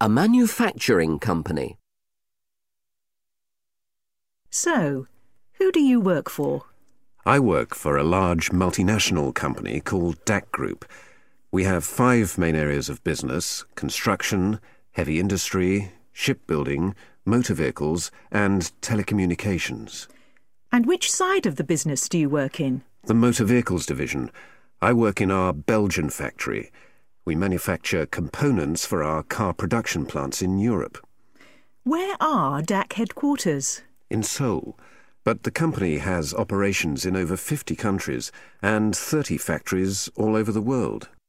A manufacturing company. So, who do you work for? I work for a large multinational company called DAC Group. We have 5 main areas of business: construction, heavy industry, shipbuilding, motor vehicles and telecommunications. And which side of the business do you work in? The motor vehicles division. I work in our Belgian factory. We manufacture components for our car production plants in Europe. Where are DAC headquarters? In Seoul. But the company has operations in over 50 countries and 30 factories all over the world.